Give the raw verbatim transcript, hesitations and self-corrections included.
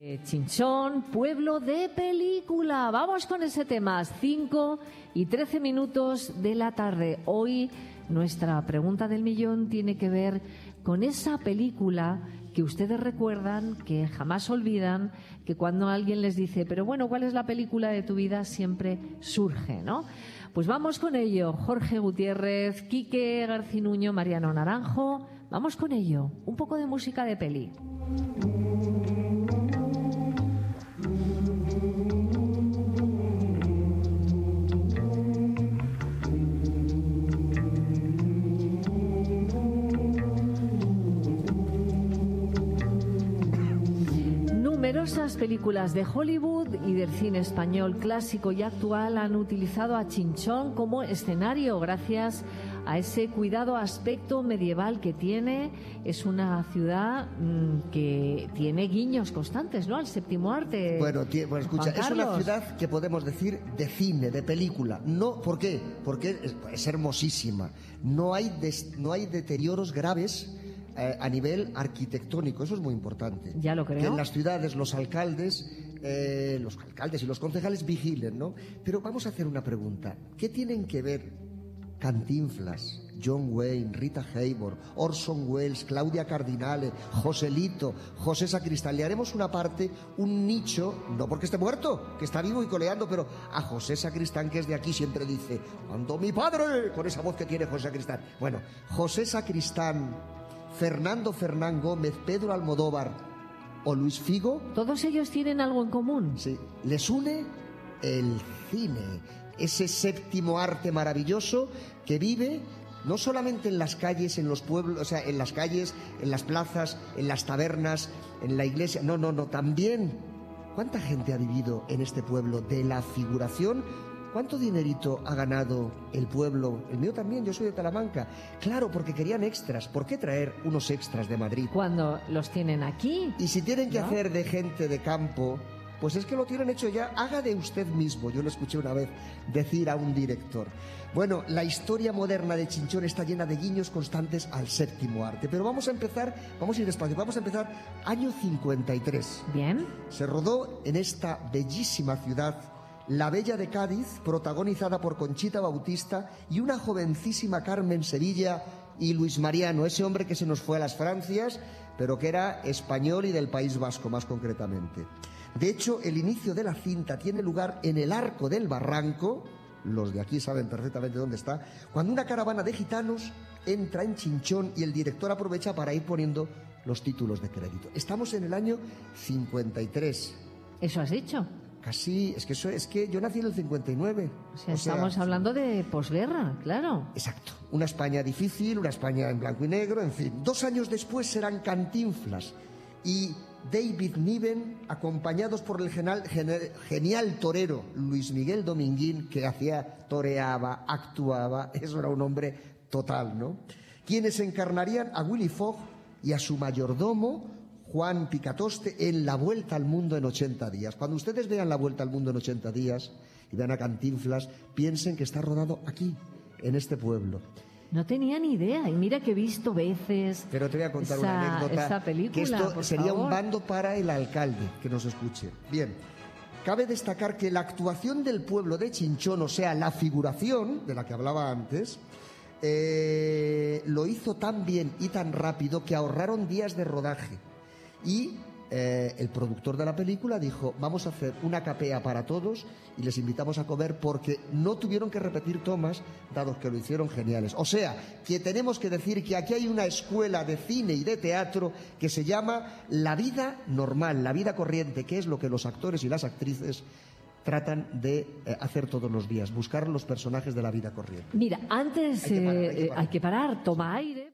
Eh, Chinchón, pueblo de película. Vamos con ese tema. cinco y trece minutos de la tarde. Hoy nuestra pregunta del millón tiene que ver con esa película que ustedes recuerdan, que jamás olvidan, que cuando alguien les dice, pero bueno, ¿cuál es la película de tu vida? Siempre surge, ¿no? Pues vamos con ello. Jorge Gutiérrez, Quique Garcinuño, Mariano Naranjo. Vamos con ello. Un poco de música de peli. Numerosas películas de Hollywood y del cine español clásico y actual han utilizado a Chinchón como escenario gracias a ese cuidado aspecto medieval que tiene. Es una ciudad mmm, que tiene guiños constantes, ¿no?, al séptimo arte. Bueno, bueno escucha, es una ciudad que podemos decir de cine, de película. No, ¿por qué? Porque es, es hermosísima. No hay, des, no hay deterioros graves Eh, a nivel arquitectónico, eso es muy importante. Ya lo creo. Que en las ciudades los alcaldes, eh, los alcaldes y los concejales vigilen, ¿no? Pero vamos a hacer una pregunta. ¿Qué tienen que ver Cantinflas, John Wayne, Rita Hayworth, Orson Welles, Claudia Cardinale, Joselito, José Sacristán? Le haremos una parte, un nicho, no porque esté muerto, que está vivo y coleando, pero a José Sacristán, que es de aquí, siempre dice, cuando mi padre, con esa voz que tiene José Sacristán. Bueno, José Sacristán, Fernando Fernán Gómez, Pedro Almodóvar o Luis Figo. ¿Todos ellos tienen algo en común? Sí, les une el cine, ese séptimo arte maravilloso que vive no solamente en las calles, en los pueblos, o sea, en las calles, en las plazas, en las tabernas, en la iglesia. No, no, no, también. ¿Cuánta gente ha vivido en este pueblo de la figuración? ¿Cuánto dinerito ha ganado el pueblo? El mío también, yo soy de Talamanca. Claro, porque querían extras. ¿Por qué traer unos extras de Madrid? Cuando los tienen aquí. Y si tienen que ¿no? hacer de gente de campo, pues es que lo tienen hecho ya. Haga de usted mismo. Yo lo escuché una vez decir a un director. Bueno, la historia moderna de Chinchón está llena de guiños constantes al séptimo arte. Pero vamos a empezar, vamos a ir despacio, vamos a empezar año cincuenta y tres. Bien. Se rodó en esta bellísima ciudad La Bella de Cádiz, protagonizada por Conchita Bautista y una jovencísima Carmen Sevilla y Luis Mariano, ese hombre que se nos fue a las Francias, pero que era español y del País Vasco más concretamente. De hecho, el inicio de la cinta tiene lugar en el Arco del Barranco, los de aquí saben perfectamente dónde está, cuando una caravana de gitanos entra en Chinchón y el director aprovecha para ir poniendo los títulos de crédito. Estamos en el año cincuenta y tres. ¿Eso has dicho? Casi, es que eso es que yo nací en el cincuenta y nueve. O sea, o sea, estamos hablando de posguerra, claro. Exacto. Una España difícil, una España en blanco y negro, en fin. Dos años después serán Cantinflas y David Niven, acompañados por el genial, genial torero Luis Miguel Dominguín, que hacía, toreaba, actuaba, eso era un hombre total, ¿no? Quienes encarnarían a Willy Fogg y a su mayordomo Juan Picatoste en La Vuelta al Mundo en ochenta días. Cuando ustedes vean La Vuelta al Mundo en ochenta días y vean a Cantinflas, piensen que está rodado aquí, en este pueblo. No tenía ni idea, y mira que he visto veces. Pero te voy a contar esa, una anécdota. esa película, que esto por sería favor. Un bando para el alcalde que nos escuche. Bien, cabe destacar que la actuación del pueblo de Chinchón, o sea, la figuración de la que hablaba antes, eh, lo hizo tan bien y tan rápido que ahorraron días de rodaje. Y eh, el productor de la película dijo, vamos a hacer una capea para todos y les invitamos a comer porque no tuvieron que repetir tomas, dado que lo hicieron geniales. O sea, que tenemos que decir que aquí hay una escuela de cine y de teatro que se llama la vida normal, la vida corriente, que es lo que los actores y las actrices tratan de eh, hacer todos los días, buscar los personajes de la vida corriente. Mira, antes hay que parar, hay que eh, parar. hay que parar, toma aire.